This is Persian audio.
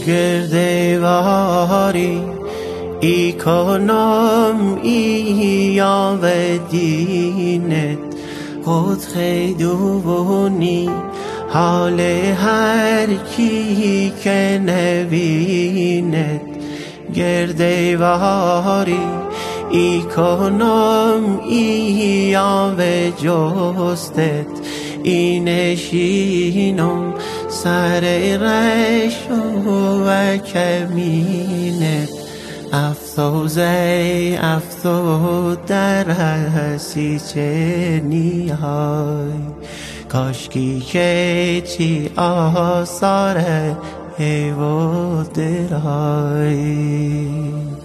گردهواری ای کنم ای و دینت خود خیدونی حال هر کی که نبیند گردهواری ای کنم ای و جستت ای نشینم سر رش و کمینت افسوس ای افسوس در هستی چه نیای کاشکی که چی آثار ای و درای